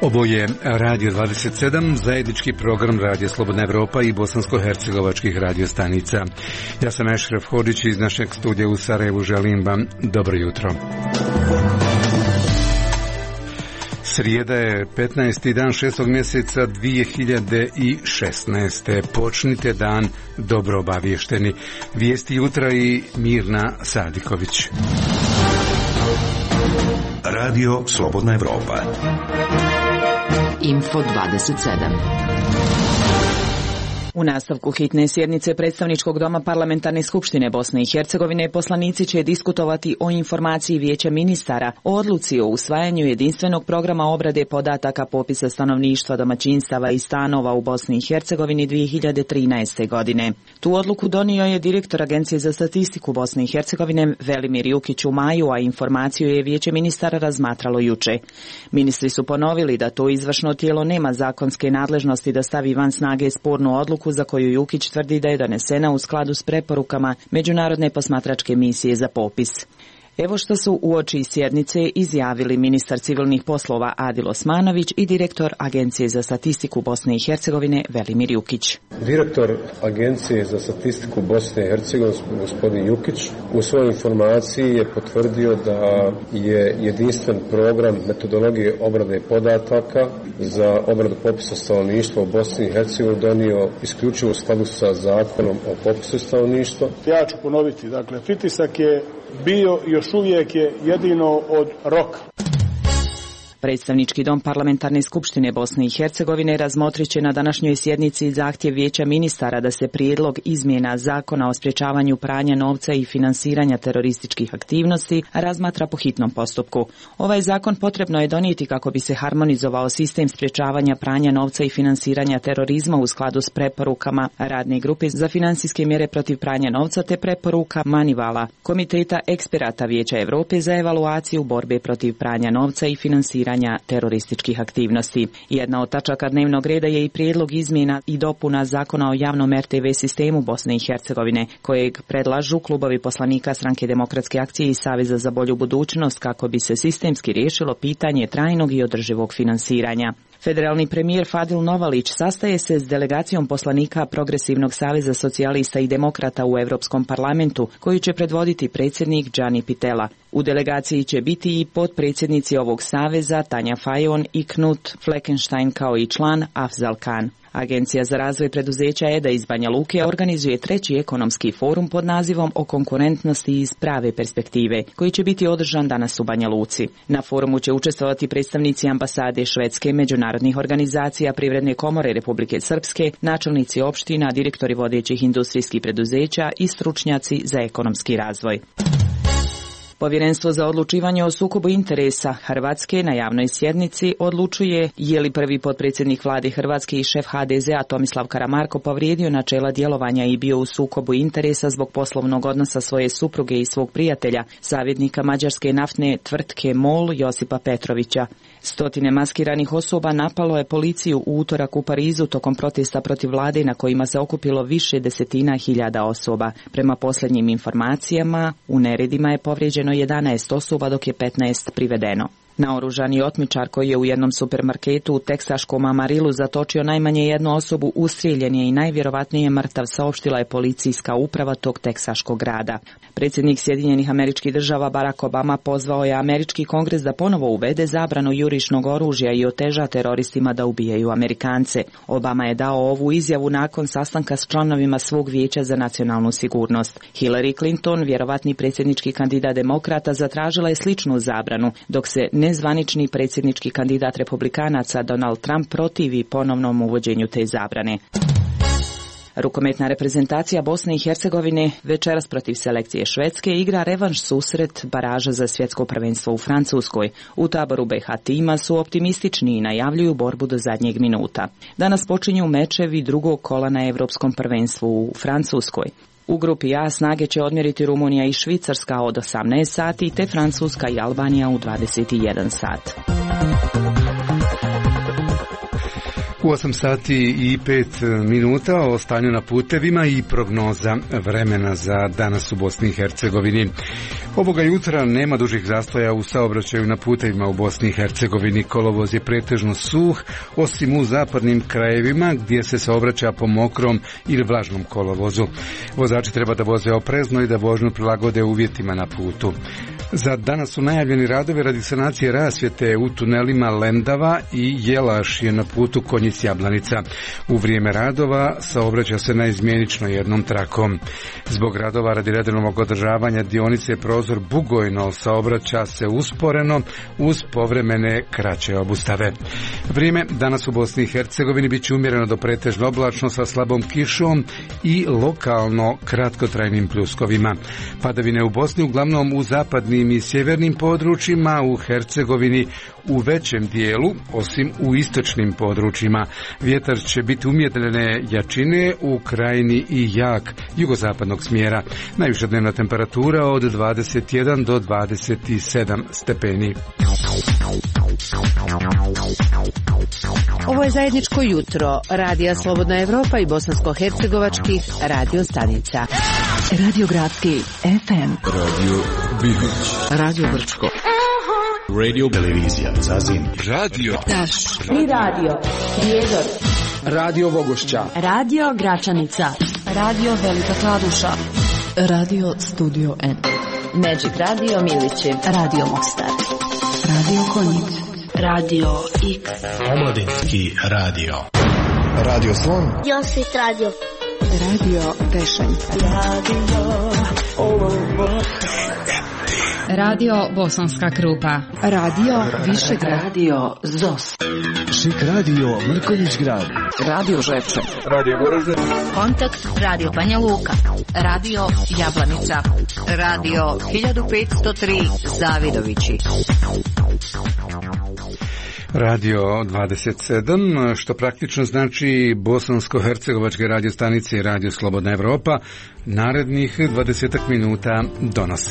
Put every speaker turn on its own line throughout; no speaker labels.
Ovo je Radio 27, zajednički program Radio Slobodna Evropa i bosansko-hercegovačkih radiostanica. Ja sam Ešref Hodžić iz našeg studija u Sarajevu, želim vam dobro jutro. Srijeda je 15. dan 6. mjeseca 2016. Počnite dan dobro obavješteni. Vijesti jutra i Mirna Sadiković.
Radio Slobodna Evropa.
Info 27. U nastavku hitne sjednice Predstavničkog doma Parlamentarne skupštine Bosne i Hercegovine poslanici će diskutovati o informaciji Vijeća ministara o odluci o usvajanju jedinstvenog programa obrade podataka popisa stanovništva, domaćinstava i stanova u Bosni i Hercegovini 2013. godine. Tu odluku donio je direktor Agencije za statistiku Bosne i Hercegovine Velimir Jukić u maju, a informaciju je Vijeće ministara razmatralo juče. Ministri su ponovili da to izvršno tijelo nema zakonske nadležnosti da stavi van snage spornu odluku za koju Jukić tvrdi da je donesena u skladu s preporukama Međunarodne posmatračke misije za popis. Evo što su uoči sjednice izjavili ministar civilnih poslova Adil Osmanović i direktor Agencije za statistiku Bosne i Hercegovine Velimir Jukić.
Direktor Agencije za statistiku Bosne i Hercegovine gospodin Jukić u svojoj informaciji je potvrdio da je jedinstven program metodologije obrade podataka za obradu popisa stanovništva u Bosni i Hercegovini donio isključivo u skladu sa zakonom o popisu stanovništva.
Ja ću ponoviti, dakle, pritisak je bio i još uvijek je jedino od roka.
Predstavnički dom Parlamentarne skupštine Bosne i Hercegovine razmotrit će na današnjoj sjednici zahtjev Vijeća ministara da se prijedlog izmjena Zakona o sprječavanju pranja novca i finansiranja terorističkih aktivnosti razmatra po hitnom postupku. Ovaj zakon potrebno je donijeti kako bi se harmonizovao sistem sprječavanja pranja novca i finansiranja terorizma u skladu s preporukama Radne grupe za financijske mjere protiv pranja novca te preporuka Manivala, Komiteta eksperata Vijeća Europe za evaluaciju borbe protiv pranja novca i finansiranja terorističkih aktivnosti. Jedna od tačaka dnevnog reda je i prijedlog izmjena i dopuna Zakona o javnom RTV sistemu Bosne i Hercegovine, kojeg predlažu klubovi poslanika Stranke demokratske akcije i Saveza za bolju budućnost kako bi se sistemski riješilo pitanje trajnog i održivog finansiranja. Federalni premijer Fadil Novalić sastaje se s delegacijom poslanika Progresivnog saveza socijalista i demokrata u Europskom parlamentu, koju će predvoditi predsjednik Gianni Pittella. U delegaciji će biti i potpredsjednici ovog saveza Tanja Fajon i Knut Fleckenstein kao i član Afzal Khan. Agencija za razvoj preduzeća EDA iz Banja Luke organizuje 3. ekonomski forum pod nazivom o konkurentnosti iz prave perspektive, koji će biti održan danas u Banja Luci. Na forumu će učestvovati predstavnici ambasade Švedske, međunarodnih organizacija, Privredne komore Republike Srpske, načelnici opština, direktori vodećih industrijskih preduzeća i stručnjaci za ekonomski razvoj. Povjerenstvo za odlučivanje o sukobu interesa Hrvatske na javnoj sjednici odlučuje je li prvi potpredsjednik vlade Hrvatske i šef HDZ-a Tomislav Karamarko povrijedio načela djelovanja i bio u sukobu interesa zbog poslovnog odnosa svoje supruge i svog prijatelja, savjetnika mađarske naftne tvrtke MOL Josipa Petrovića. Stotine maskiranih osoba napalo je policiju u utorak u Parizu tokom protesta protiv vlade na kojima se okupilo više desetina hiljada osoba. Prema posljednjim informacijama, u neredima je povrijeđeno 11 osoba dok je 15 privedeno. Naoružani otmičar koji je u jednom supermarketu u teksaškom Amarilu zatočio najmanje jednu osobu ustrijeljen je i najvjerovatnije mrtav, saopštila je policijska uprava tog teksaškog grada. Predsjednik Sjedinjenih Američkih Država Barack Obama pozvao je Američki kongres da ponovo uvede zabranu jurišnog oružja i oteža teroristima da ubijaju Amerikance. Obama je dao ovu izjavu nakon sastanka s članovima svog vijeća za nacionalnu sigurnost. Hillary Clinton, vjerovatni predsjednički kandidat demokrata, zatražila je sličnu zabranu, dok se nezvanični predsjednički kandidat republikanaca Donald Trump protivi ponovnom uvođenju te zabrane. Rukometna reprezentacija Bosne i Hercegovine večeras protiv selekcije Švedske igra revanš susret baraža za svjetsko prvenstvo u Francuskoj. U taboru BiH tima su optimistični i najavljuju borbu do zadnjeg minuta. Danas počinju mečevi drugog kola na Europskom prvenstvu u Francuskoj. U grupi A snage će odmjeriti Rumunija i Švicarska od 18 sati, te Francuska i Albanija u 21 sat.
U 8 sati i 5 minuta o stanju na putevima i prognoza vremena za danas u Bosni i Hercegovini. Ovoga jutra nema dužih zastoja u saobraćaju na putevima u Bosni i Hercegovini. Kolovoz je pretežno suh, osim u zapadnim krajevima gdje se saobraća po mokrom ili vlažnom kolovozu. Vozači treba da voze oprezno i da vožnju prilagode uvjetima na putu. Za danas su najavljeni radovi radi sanacije rasvjete u tunelima Lendava i Jelaš je na putu Konjic-Jablanica. U vrijeme radova saobraća se naizmjenično jednom trakom. Zbog radova radi redovnog održavanja dionice Prozor Bugojno saobraća se usporeno uz povremene kraće obustave. Vrijeme danas u Bosni i Hercegovini bit će umjereno do pretežno oblačno sa slabom kišom i lokalno kratkotrajnim pljuskovima. Padavine u Bosni uglavnom u zapadnim i sjevernim područjima, u Hercegovini u većem dijelu, osim u istočnim područjima. Vjetar će biti umjerene jačine, u krajini i jak jugozapadnog smjera. Najviša dnevna temperatura od 21 do 27 stepeni.
Ovo je zajedničko jutro Radija Slobodna Evropa i bosansko-hercegovačkih radio stanica. Radio Gradski FM,
Radio Bibić,
Radio Brčko,
Radio Televizija Zazin,
Radio
Taš
i Radio Prijedor,
Radio Vogošća,
Radio Gračanica, Radio Velika Kladuša,
Radio Studio N,
Magic Radio Milići,
Radio Mostar,
Radio Konjic, Radio X,
Omladinski radio,
Radio Slon,
Josit Radio,
Radio Tešanj,
Radio Bosanska Krupa,
Radio Višegrad,
Radio Zos,
Šik radio Mrkonjić grad,
Radio Žepče,
Radio Goražde,
Kontakt Radio Banja Luka, Radio Jablanica, Radio 1503 Zavidovići,
Radio 27, što praktično znači bosansko-hercegovačke radio stanice i Radio Slobodna Evropa, narednih 20 minuta donose.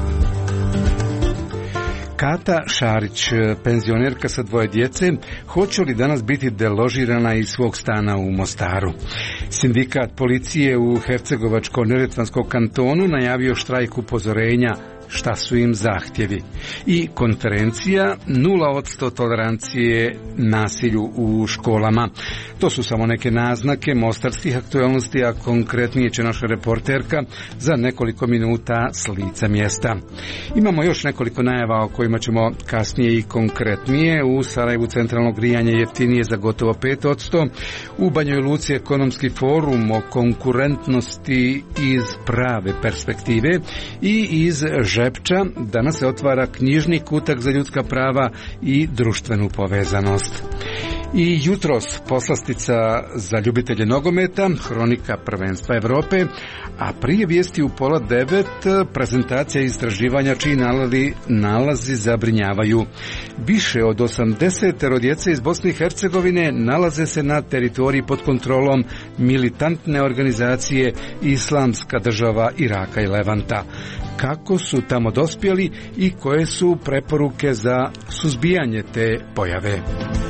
Kata Šarić, penzionerka sa 2 djece, hoće li danas biti deložirana iz svog stana u Mostaru? Sindikat policije u Hercegovačko-neretvanskom kantonu najavio štrajk upozorenja šta su im zahtjevi. I konferencija 0% tolerancije nasilju u školama. To su samo neke naznake mostarskih aktualnosti, a konkretnije će naša reporterka za nekoliko minuta s lica mjesta. Imamo još nekoliko najava o kojima ćemo kasnije i konkretnije. U Sarajevu centralno grijanje jeftinije za gotovo 5%. U Banjoj Luci ekonomski forum o konkurentnosti iz prave perspektive i iz Žepča danas se otvara knjižni kutak za ljudska prava i društvenu povezanost. I jutros poslastica za ljubitelje nogometa, hronika prvenstva Evrope, a prije vijesti u 8:30 prezentacija istraživanja čiji nalazi zabrinjavaju. Više od 80 djece iz Bosne i Hercegovine nalaze se na teritoriji pod kontrolom militantne organizacije Islamska država Iraka i Levanta. Kako su tamo dospjeli i koje su preporuke za suzbijanje te pojave?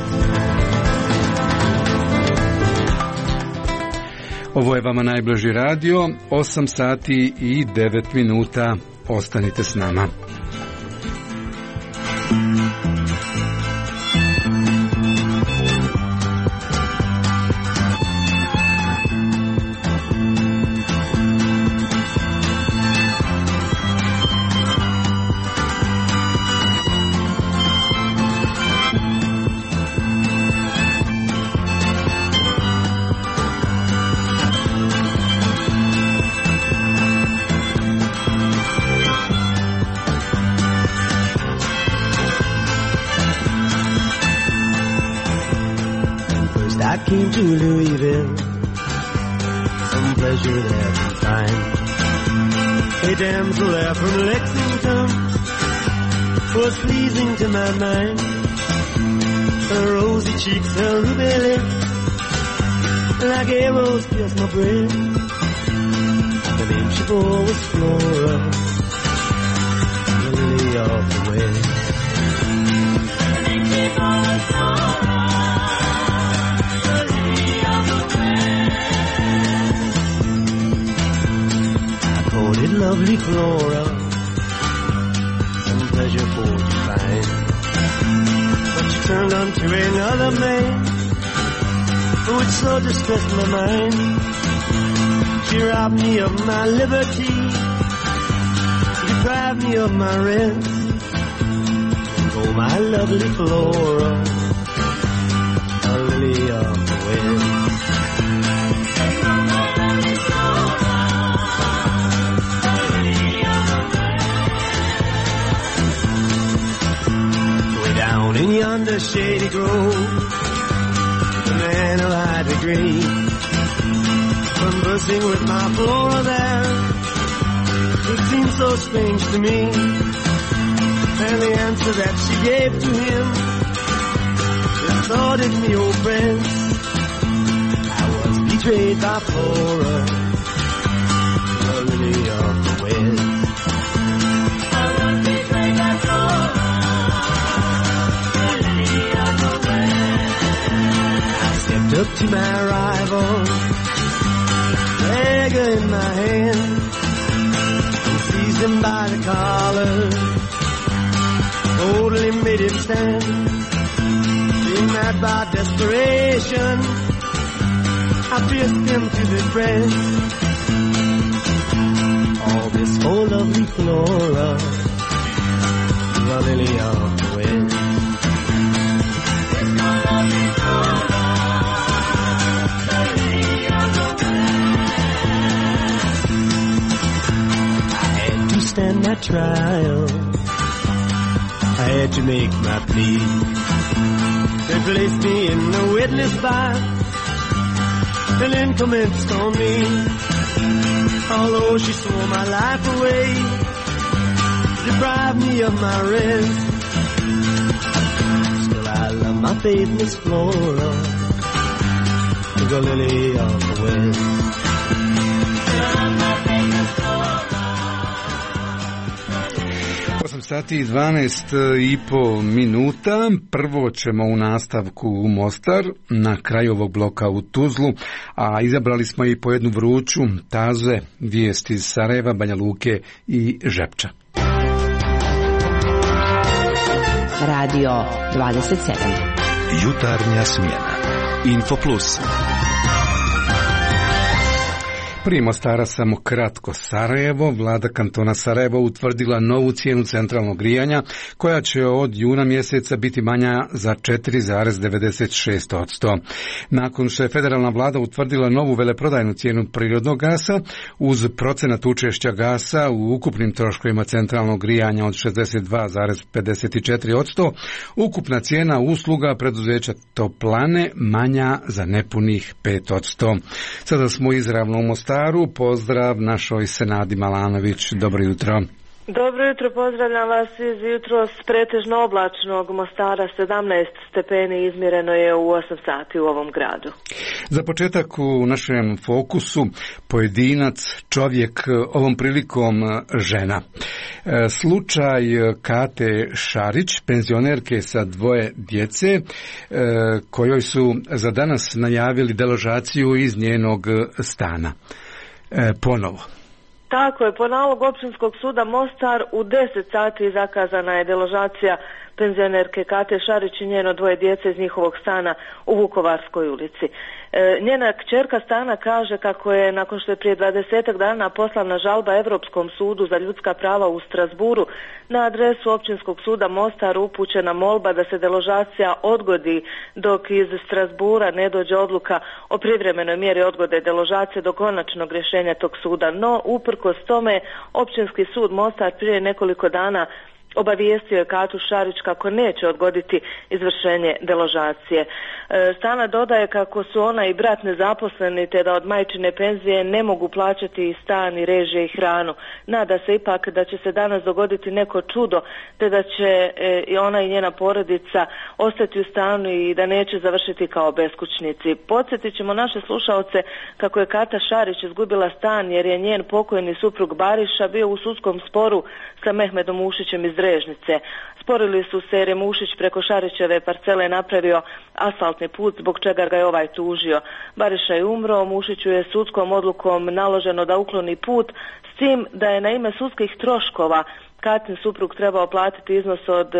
Ovo je vama najbliži radio, 8 sati i 9 minuta. Ostanite s nama.
Came to Louisville, some pleasure there to find. A damsel there from Lexington was pleasing to my mind. Her rosy cheeks, her ruby lips, like arrows pierced my brain. The name she bore was Flora, the lily of the way. The name she bore was Flora. lovely Flora some pleasure for to find. But she turned unto another man, which so distressed my mind. She robbed me of my liberty, deprived me of my rest. Oh, my lovely Flora, a lily of the West. Way down in yonder shady grove, the man of high degree, conversing with my Flora there, it seemed so strange to me. And the answer that she gave to him distorted me, oh friends. I was betrayed by Flora, the lily of the West. I was betrayed by Flora, the lily of the West. I stepped up to my rival, dagger in my hand, and seized him by the collar. Totally made him stand, being mad by desperation. I pierced him to the breast. All this for lovely Flora, the lily of the West. This for lovely Flora, the lily of the West. I had to stand my trial, I had to make my plea. They placed me in the witness box and then commenced on me. Although she swore my life away, deprived me of my rest, still I love my faith, Miss Flora, the lily of the West.
Sati i 12,5 minuta. Prvo ćemo u nastavku u Mostar, na kraju ovog bloka u Tuzlu, a izabrali smo i po jednu vruću taze vijesti iz Sarajeva, Banja Luke i Žepča.
Radio 27.
Jutarnja smjena. Info Plus.
Prije Mostara samo kratko. Sarajevo, vlada kantona Sarajevo utvrdila novu cijenu centralnog grijanja koja će od juna mjeseca biti manja za 4,96%. Nakon što je federalna vlada utvrdila novu veleprodajnu cijenu prirodnog gasa uz procenat učešća gasa u ukupnim troškovima centralnog grijanja od 62,54%, ukupna cijena usluga preduzeća toplane manja za nepunih 5%. Sada smo izravno u Mostaru. Pozdrav našoj Senadi Malanović. Dobro jutro.
Dobro jutro, pozdravljam vas iz jutros pretežno oblačnog Mostara. 17 stepeni izmjereno je u 8 sati u ovom gradu.
Za početak u našem fokusu pojedinac, čovjek, ovom prilikom žena. Slučaj Kate Šarić, penzionerke sa 2 djece, kojoj su za danas najavili deložaciju iz njenog stana. Ponovo.
Tako je, po nalogu Općinskog suda Mostar u 10 sati zakazana je deložacija penzionerke Kate Šarić i njeno 2 djece iz njihovog stana u Vukovarskoj ulici. Njena kćerka stana kaže kako je nakon što je prije 20 dana poslana žalba Europskom sudu za ljudska prava u Strasburu, na adresu Općinskog suda Mostar upućena molba da se deložacija odgodi dok iz Strasbura ne dođe odluka o privremenoj mjeri odgode deložacije do konačnog rješenja tog suda. No, uprkos tome, Općinski sud Mostar prije nekoliko dana obavijestio je Katu Šarić kako neće odgoditi izvršenje deložacije. Stana dodaje kako su ona i brat nezaposleni te da od majčine penzije ne mogu plaćati i stan i režije i hranu. Nada se ipak da će se danas dogoditi neko čudo te da će i ona i njena porodica ostati u stanu i da neće završiti kao beskućnici. Podsjetit ćemo naše slušaoce kako je Kata Šarić izgubila stan jer je njen pokojni suprug Bariša bio u sudskom sporu sa Mehmedom Ušićem iz Brežnice. Sporili su se jer je Mušić preko Šarićeve parcele napravio asfaltni put, zbog čega ga je ovaj tužio. Bariša je umro, Mušiću je sudskom odlukom naloženo da ukloni put, s tim da je na ime sudskih troškova Katin suprug trebao platiti iznos od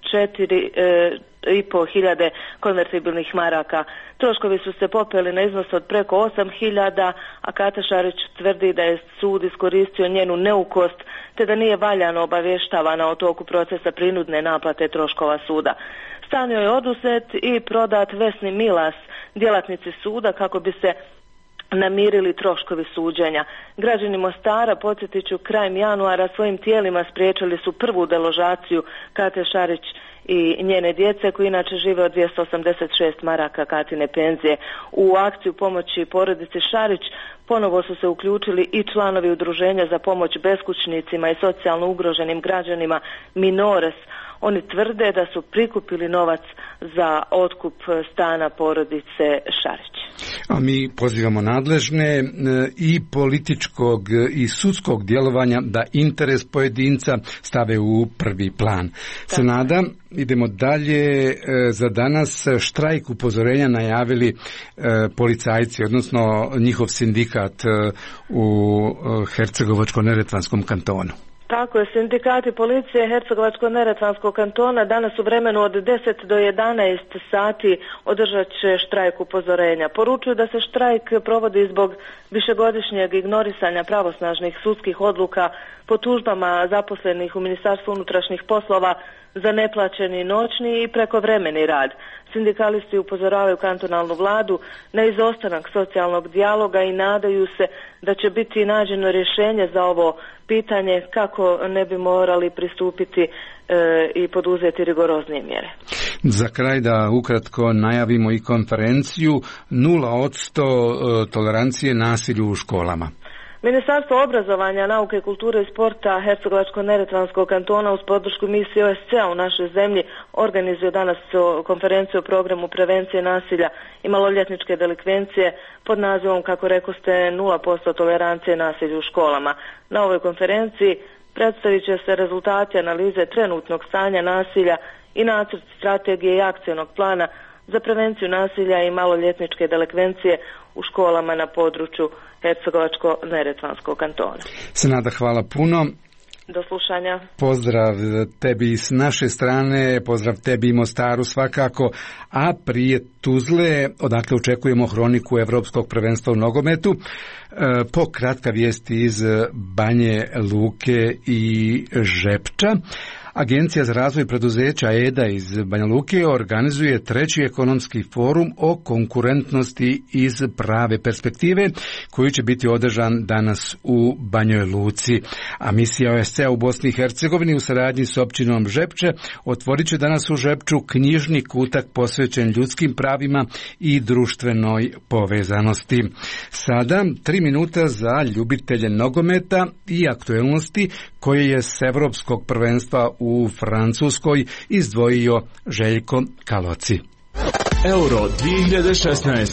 4.500 konvertibilnih maraka. Troškovi su se popeli na iznos od preko 8.000, a Kata Šarić tvrdi da je sud iskoristio njenu neukost, te da nije valjano obavještavana o toku procesa prinudne naplate troškova suda. Stan joj je oduzet i prodat Vesni Milas, djelatnici suda, kako bi se namirili troškovi suđenja. Građani Mostara, podsjetit ću, krajem januara svojim tijelima spriječili su prvu deložaciju Kate Šarić i njene djece, koji inače žive od 286 maraka Katine penzije. U akciju pomoći porodici Šarić ponovo su se uključili i članovi udruženja za pomoć beskućnicima i socijalno ugroženim građanima Minores. Oni tvrde da su prikupili novac za otkup stana porodice Šarić.
A mi pozivamo nadležne i političkog i sudskog djelovanja da interes pojedinca stave u prvi plan. Senada, idemo dalje. Za danas štrajk upozorenja najavili policajci, odnosno njihov sindikat u Hercegovačko-neretvanskom kantonu.
Tako je, sindikati policije Hercegovačko-neretvanskog kantona danas u vremenu od 10 do 11 sati održat će štrajk upozorenja. Poručuju da se štrajk provodi zbog višegodišnjeg ignorisanja pravosnažnih sudskih odluka po tužbama zaposlenih u Ministarstvu unutrašnjih poslova za neplaćeni noćni i prekovremeni rad. Sindikalisti upozoravaju kantonalnu vladu na izostanak socijalnog dijaloga i nadaju se da će biti nađeno rješenje za ovo pitanje kako ne bi morali pristupiti i poduzeti rigoroznije mjere.
Za kraj da ukratko najavimo i konferenciju 0% tolerancije nasilju u školama.
Ministarstvo obrazovanja, nauke, kulture i sporta Hercegovačko-neretvanskog kantona uz podršku misije OSCE u našoj zemlji organizuje danas konferenciju o programu prevencije nasilja i maloljetničke delikvencije pod nazivom, kako rekoste, 0% tolerancije nasilju u školama. Na ovoj konferenciji predstavit će se rezultati analize trenutnog stanja nasilja i nacrt strategije i akcijnog plana za prevenciju nasilja i maloljetničke delikvencije u školama na području Hercegovačko-neretvanskog kantona.
Senada, hvala puno.
Do slušanja.
Pozdrav tebi s naše strane, pozdrav tebi i Mostaru svakako, a prije Tuzle, odakle očekujemo hroniku Evropskog prvenstva u nogometu, po kratka vijesti iz Banje Luke i Žepča. Agencija za razvoj preduzeća EDA iz Banja Luke organizuje 3. ekonomski forum o konkurentnosti iz prave perspektive, koji će biti održan danas u Banjoj Luci. A misija OSCE u Bosni i Hercegovini u saradnji s općinom Žepče otvorit će danas u Žepču knjižni kutak posvećen ljudskim pravima i društvenoj povezanosti. Sada 3 minuta za ljubitelje nogometa i aktuelnosti koje je s Evropskog prvenstva u Francuskoj izdvojio Željko Kaloci.
Euro 2016.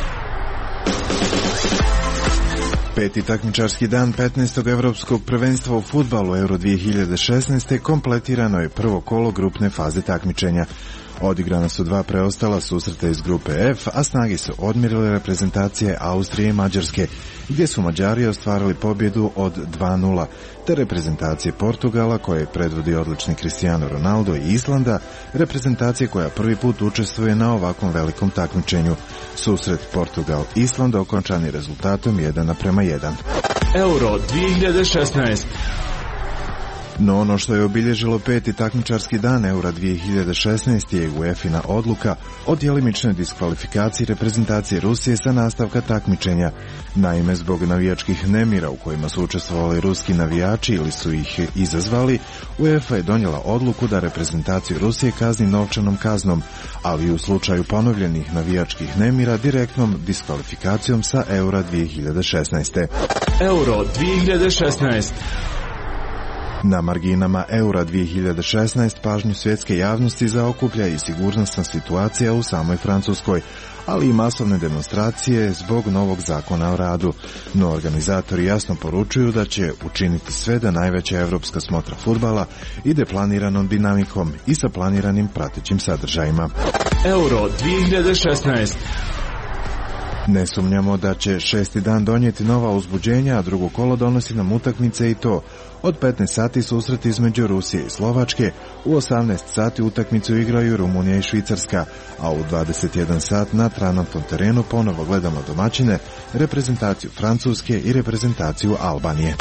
Peti takmičarski dan 15. Evropskog prvenstva u fudbalu Euro 2016. kompletirano je prvo kolo grupne faze takmičenja. Odigrana su 2 preostala susreta iz grupe F, a snage su odmjerile reprezentacije Austrije i Mađarske, gdje su Mađari ostvarili pobjedu od 2:0, te reprezentacije Portugala, koje predvodi odlični Cristiano Ronaldo, i Islanda, reprezentacije koja prvi put učestvuje na ovakvom velikom takmičenju. Susret Portugal-Island okončan je rezultatom 1:1.
Euro 2016.
No ono što je obilježilo peti takmičarski dan Eura 2016 je UEFA-ina odluka o djelimičnoj diskvalifikaciji reprezentacije Rusije sa nastavka takmičenja. Naime, zbog navijačkih nemira u kojima su učestvovali ruski navijači ili su ih izazvali, UEFA je donijela odluku da reprezentaciju Rusije kazni novčanom kaznom, ali u slučaju ponovljenih navijačkih nemira direktnom diskvalifikacijom sa Eura 2016.
Euro 2016.
Na marginama Eura 2016 pažnju svjetske javnosti zaokuplja i sigurnosna situacija u samoj Francuskoj, ali i masovne demonstracije zbog novog zakona o radu. No organizatori jasno poručuju da će učiniti sve da najveća evropska smotra fudbala ide planiranom dinamikom i sa planiranim pratećim sadržajima.
Euro 2016.
Ne sumnjamo da će 6. dan donijeti nova uzbuđenja, a drugo kolo donosi nam utakmice i to. Od 15 sati susret između Rusije i Slovačke, u 18 sati utakmicu igraju Rumunija i Švicarska, a u 21 sat na travnatom terenu ponovo gledamo domaćine, reprezentaciju Francuske i reprezentaciju Albanije.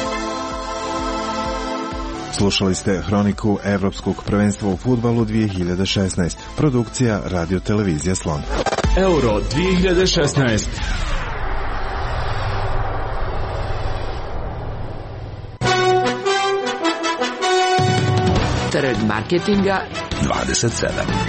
Slušali ste hroniku Evropskog prvenstva u fudbalu 2016. Produkcija Radio Televizija Slon.
Euro 2016.
Trg marketinga
27.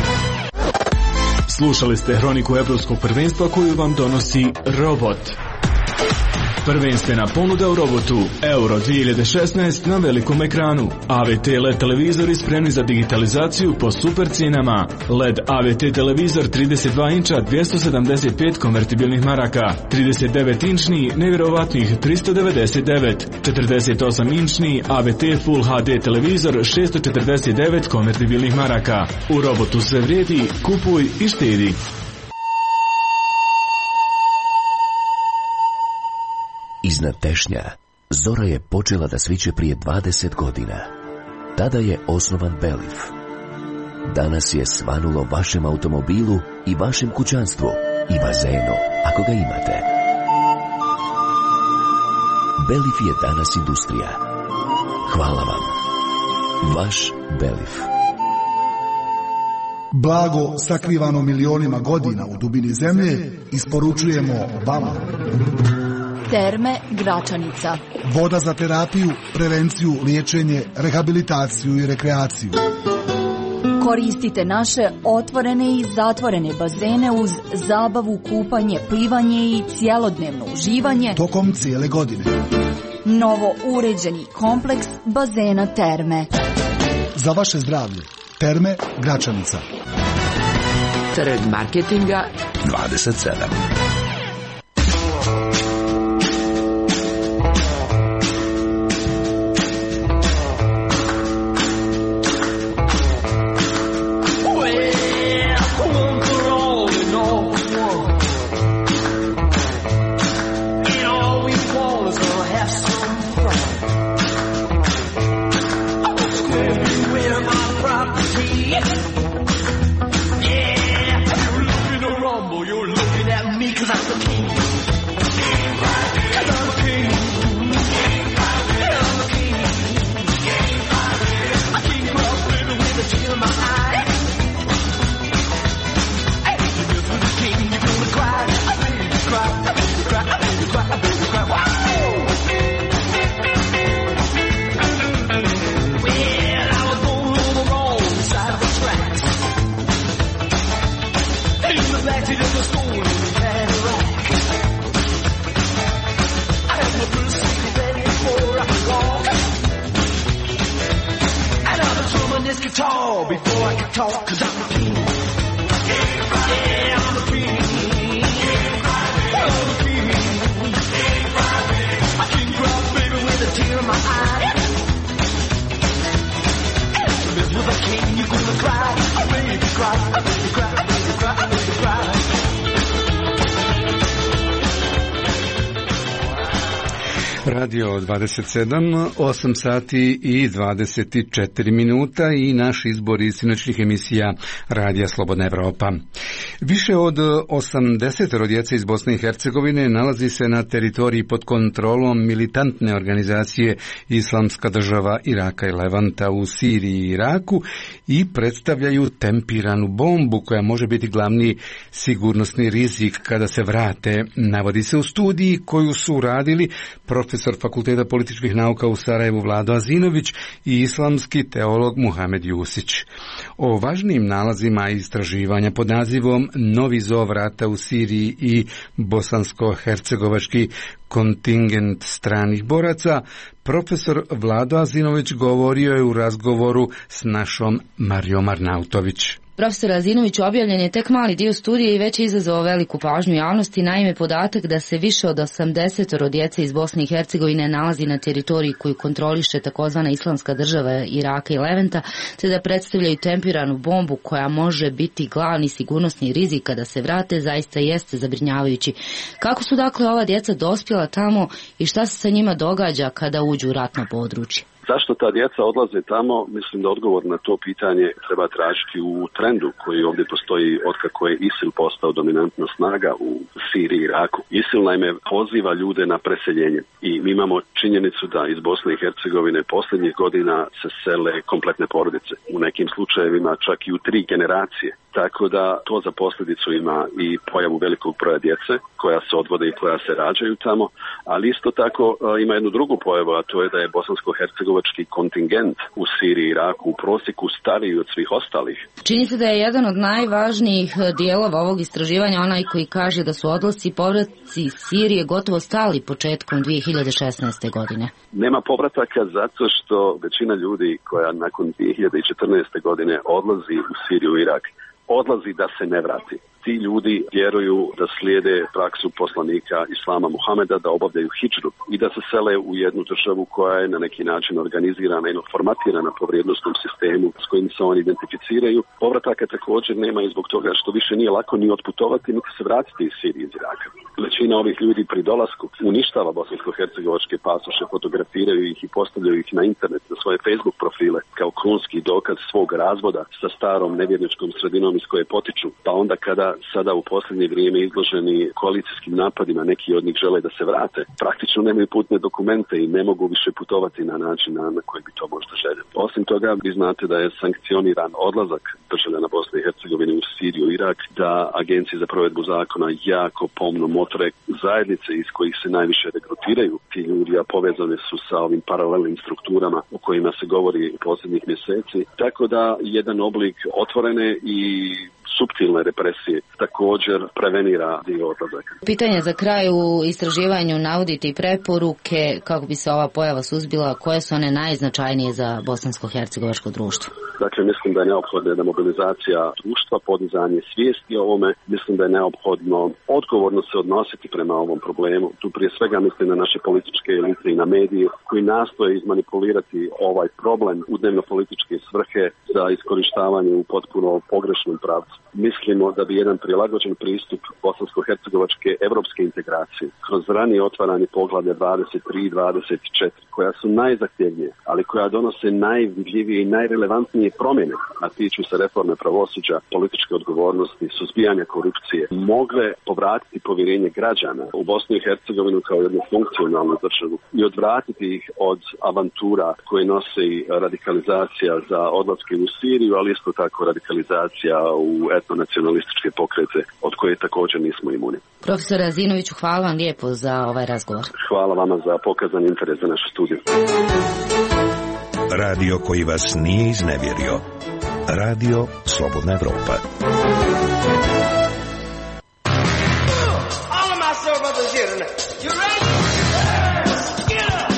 Slušali ste hroniku Evropskog prvenstva koju vam donosi Robot. Prvenstvena ponuda u Robotu Euro 2016 na velikom ekranu. AVT LED televizori spremni za digitalizaciju po super cijenama. LED AVT televizor 32 inča 275 konvertibilnih maraka. 39 inčni nevjerovatnih 399. 48 inčni AVT Full HD televizor 649 konvertibilnih maraka. U Robotu sve vrijedi, kupuj i štedi.
Iznad Tešnja, zora je počela da sviće prije 20 godina. Tada je osnovan Belif. Danas je svanulo vašem automobilu i vašem kućanstvu i bazenu, ako ga imate. Belif je danas industrija. Hvala vam. Vaš Belif.
Blago sakrivano milionima godina u dubini zemlje isporučujemo vama.
Terme Gračanica.
Voda za terapiju, prevenciju, liječenje, rehabilitaciju i rekreaciju.
Koristite naše otvorene i zatvorene bazene uz zabavu, kupanje, plivanje i cjelodnevno uživanje
tokom cijele godine.
Novo uređeni kompleks bazena Terme.
Za vaše zdravlje. Terme Gračanica.
Trg marketinga
27.
Radio 27, 8 sati i 24 minuta i naš izbor iz sinoćnih emisija Radija Slobodna Evropa. Više od 80 djece iz Bosne i Hercegovine nalazi se na teritoriji pod kontrolom militantne organizacije Islamska država Iraka i Levanta u Siriji i Iraku i predstavljaju tempiranu bombu koja može biti glavni sigurnosni rizik kada se vrate. Navodi se u studiji koju su uradili profesor Fakulteta političkih nauka u Sarajevu Vlado Azinović i islamski teolog Muhamed Jusić. O važnim nalazima istraživanja pod nazivom Novi zov rata u Siriji i bosansko-hercegovački kontingent stranih boraca, profesor Vlado Azinović govorio je u razgovoru s našom Marijom Arnautović.
Profesor Azinović, objavljen je tek mali dio studije i već je izazvao veliku pažnju javnosti. Naime, podatak da se više od 80 djece iz Bosne i Hercegovine nalazi na teritoriji koju kontroliše takozvana Islamska država Iraka i Levanta, te da predstavljaju tempiranu bombu koja može biti glavni sigurnosni rizik kada se vrate, zaista jeste zabrinjavajući. Kako su dakle ova djeca dospjela tamo i šta se sa njima događa kada uđu u ratno područje?
Zašto ta djeca odlaze tamo? Mislim da odgovor na to pitanje treba tražiti u trendu koji ovdje postoji otkako je ISIL postao dominantna snaga u Siriji i Iraku. ISIL naime poziva ljude na preseljenje i mi imamo činjenicu da iz Bosne i Hercegovine posljednjih godina se sele kompletne porodice. U nekim slučajevima čak i u 3 generacije. Tako da to za posljedicu ima i pojavu velikog broja djece koja se odvode i koja se rađaju tamo, ali isto tako ima jednu drugu pojavu, a to je da je bosansko-hercegovački kontingent u Siriji i Iraku u prosjeku stariji od svih ostalih.
Čini se da je jedan od najvažnijih dijelova ovog istraživanja onaj koji kaže da su odlasci i povratci Sirije gotovo stali početkom 2016. godine.
Nema povrataka zato što većina ljudi koja nakon 2014. godine odlazi u Siriju i Irak odlazi da se ne vrati. Ti ljudi vjeruju da slijede praksu poslanika Islama Muhameda, da obavljaju hidžru i da se sele u jednu državu koja je na neki način organizirana i formatirana po vrijednosnom sistemu s kojim se oni identificiraju. Povrataka također nema i zbog toga što više nije lako ni otputovati, niti se vratiti iz Sirije iz Iraka. Većina ovih ljudi pri dolasku uništava bosansko-hercegovačke pasoše, fotografiraju ih i postavljaju ih na internet, na svoje Facebook profile kao krunski dokaz svog razvoda sa starom nevjerničkom sredinom iz koje potiču. Pa onda kada sada u posljednje vrijeme izloženi koalicijskim napadima, neki od njih žele da se vrate, praktično nemaju putne dokumente i ne mogu više putovati na način na koji bi to možda željeli. Osim toga, vi znate da je sankcioniran odlazak državljana Bosne i Hercegovine u Siriju i Irak, da agencije za provedbu zakona jako pomno motre zajednice iz kojih se najviše regrutiraju ti ljudi, a povezane su sa ovim paralelnim strukturama o kojima se govori u posljednjih mjeseci. Tako da jedan oblik otvorene i suptilne represije također prevenira dio odlazaka.
Pitanje za kraj, u istraživanju navodite i preporuke kako bi se ova pojava suzbila, koje su one najznačajnije za bosansko-hercegovačko društvo?
Dakle, mislim da je neophodna jedna mobilizacija društva, podizanje svijesti o ovome. Mislim da je neophodno odgovorno se odnositi prema ovom problemu. Tu prije svega mislim na naše političke elite i na medije koji nastoje izmanipulirati ovaj problem u dnevno-političke svrhe za iskorištavanje u potpuno pogrešnom pravcu. Mislimo da bi jedan prilagođen pristup bosansko-hercegovačke evropske integracije kroz ranije otvaranje poglavlja 23 i 24, koja su najzahtjevnije, ali koja donose najvidljivije i najrelevantnije promjene, a tiču se reforme pravosuđa, političke odgovornosti, suzbijanja korupcije, mogle povratiti povjerenje građana u Bosnu i Hercegovinu kao jednu funkcionalnu državu i odvratiti ih od avantura koje nose i radikalizacija za odlaske u Siriju, ali isto tako radikalizacija u etnonacionalističke pokrete od koje također nismo imuni.
Profesor Azinoviću, hvala vam lijepo za ovaj razgovor.
Hvala vama za pokazan interes za našu studiju.
Radio koji vas nije iznevjerio. Radio Slobodna Evropa.
All of my soul brothers here tonight. You ready? Get up!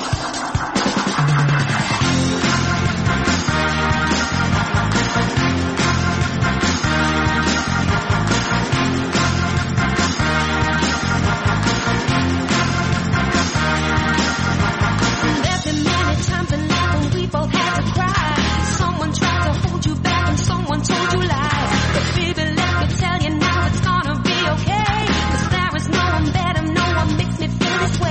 There's been many times in life when we both had to cry. Someone tried to hold you back and someone told you lies. But baby, let me tell you now it's gonna be okay. 'Cause there is no one better, no one makes me feel this way.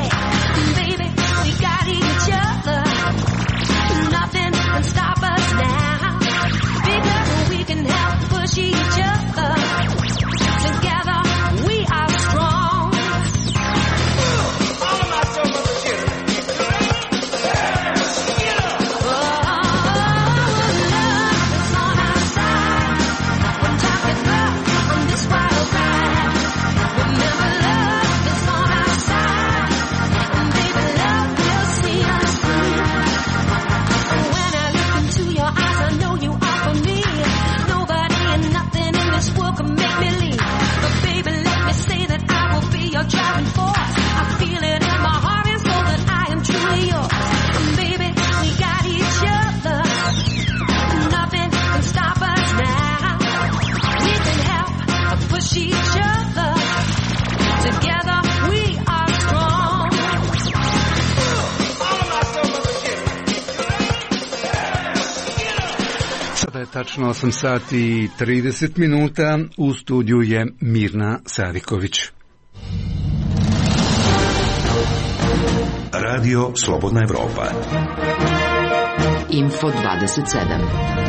tačno 8 sati i 30 minuta. U studiju je Mirna Sadiković.
Radio Slobodna Evropa.
Info 27.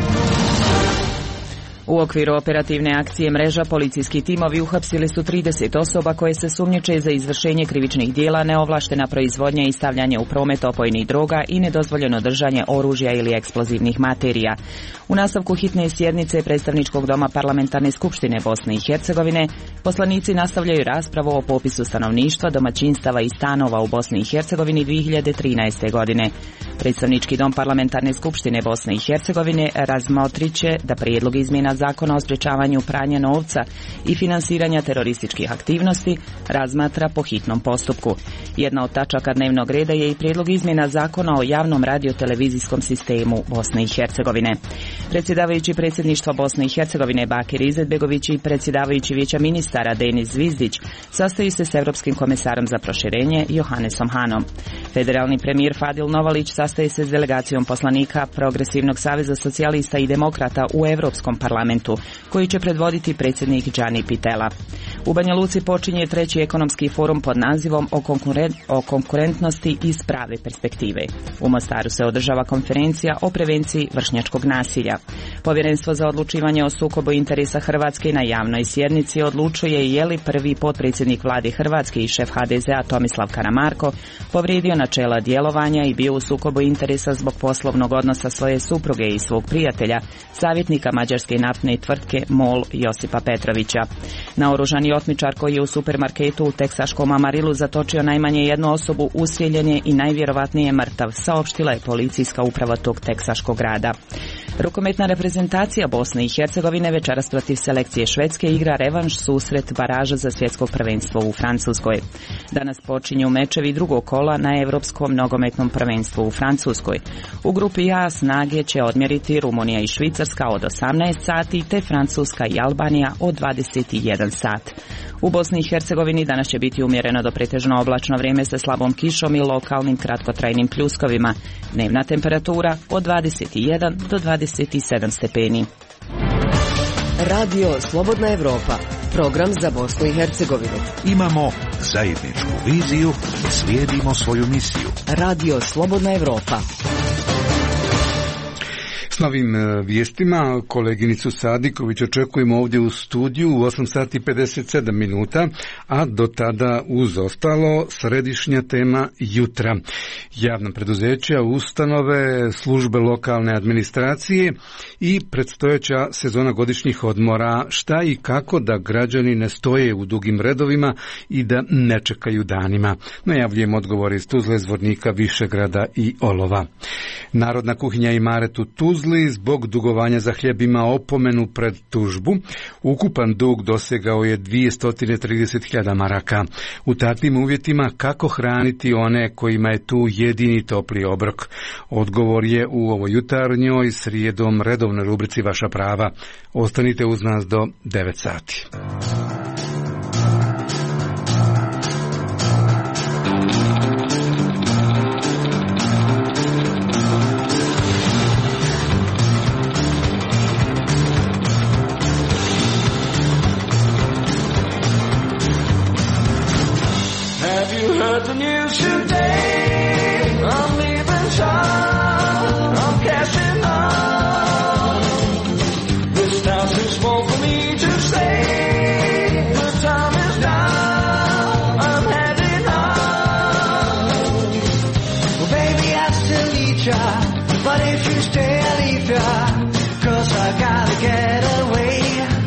U okviru operativne akcije Mreža policijski timovi uhapsili su 30 osoba koje se sumnjiče za izvršenje krivičnih dijela, neovlaštena proizvodnja i stavljanje u promet opojnih droga i nedozvoljeno držanje oružja ili eksplozivnih materija. U nastavku hitne sjednice Predstavničkog doma Parlamentarne skupštine Bosne i Hercegovine poslanici nastavljaju raspravu o popisu stanovništva, domaćinstava i stanova u Bosni i Hercegovini 2013. godine. Predstavnički dom Parlamentarne skupštine Bosne i Hercegovine razmotrit će da prijedlog izmjena Zakona o sprječavanju pranja novca i finansiranja terorističkih aktivnosti razmatra po hitnom postupku. Jedna od tačaka dnevnog reda je i prijedlog izmjena Zakona o javnom radiotelevizijskom sistemu Bosne i Hercegovine. Predsjedavajući predsjedništva Bosne i Hercegovine Bakir Izetbegović i predsjedavajući vijeća ministara Denis Zvizdić sastaju se s Europskim komesarom za proširenje Johannesom Hanom. Federalni premijer Fadil Novalić sastaje se s delegacijom poslanika Progresivnog saveza socijalista i demokrata u Europskom parlamentu, koji će predvoditi predsjednik Gianni Pittella. U Banja Luci počinje treći ekonomski forum pod nazivom o konkurentnosti iz prave perspektive. U Mostaru se održava konferencija o prevenciji vršnjačkog nasilja. Povjerenstvo za odlučivanje o sukobu interesa Hrvatske na javnoj sjednici odlučuje je li prvi potpredsjednik vlade Hrvatske i šef HDZ-a Tomislav Karamarko povrijedio načela djelovanja i bio u sukobu interesa zbog poslovnog odnosa svoje supruge i svog prijatelja, savjetnika mađarske naftne tvrtke MOL Josipa Petrovića. Naoružani otmičar koji je u supermarketu u teksaškom Amarilu zatočio najmanje jednu osobu ustrijeljen je i najvjerovatnije mrtav, saopštila je policijska uprava tog teksaškog grada. Rukometna reprezentacija Bosne i Hercegovine večeras protiv selekcije Švedske igra revanš susret baraža za svjetsko prvenstvo u Francuskoj. Danas počinju mečevi drugog kola na Europskom nogometnom prvenstvu u Francuskoj. U grupi A snage će odmjeriti Rumunija i Švicarska od 18 sati te Francuska i Albanija od 21 sat. U Bosni i Hercegovini danas će biti umjereno do pretežno oblačno vrijeme sa slabom kišom i lokalnim kratkotrajnim pljuskovima. Dnevna temperatura od 21 do 27 stepeni.
Radio Slobodna Evropa, program za Bosnu i Hercegovinu.
Imamo zajedničku viziju, slijedimo svoju misiju.
Radio Slobodna Evropa.
S novim vijestima koleginicu Sadiković očekujemo ovdje u studiju u 8 sati i 57 minuta, a do tada uz ostalo središnja tema jutra. Javna preduzeća, ustanove, službe lokalne administracije i predstojeća sezona godišnjih odmora, šta i kako da građani ne stoje u dugim redovima i da ne čekaju danima. Najavljujem odgovor iz Tuzle, Zvornika, Višegrada i Olova. Narodna kuhinja Imaret u Tuzli zbog dugovanja za hljeb ima opomenu pred tužbu. Ukupan dug dosegao je 230.000 maraka. U takvim uvjetima kako hraniti one kojima je tu jedini topli obrok? Odgovor je u ovoj jutarnjoj srijedom redovnoj rubrici Vaša prava. Ostanite uz nas do 9 sati.
The news today, I'm leaving town, I'm cashing on. This town's too small for me to stay. The time is now, I'm heading home. Well, baby, I still need ya, but if you stay, I'll leave ya, 'cause I gotta get away.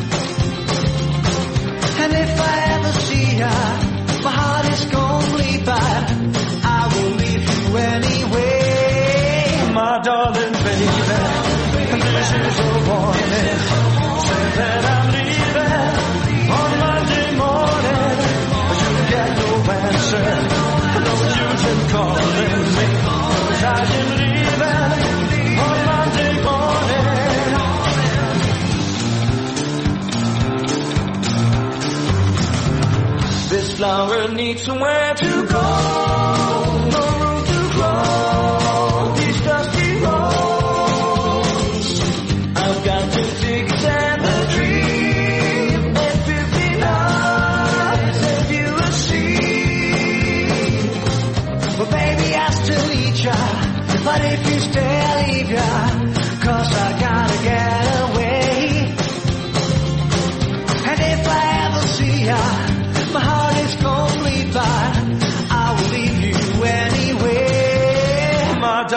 And if I ever see ya, my heart is gone bleed, but I will leave you anyway. My darling baby, this is a warning. Say that I'm leaving on Monday morning, but you get no answer. No use in calling me, 'cause I am leaving on Monday morning. This flower needs somewhere to go, no room to grow, these dusty roads. I've got to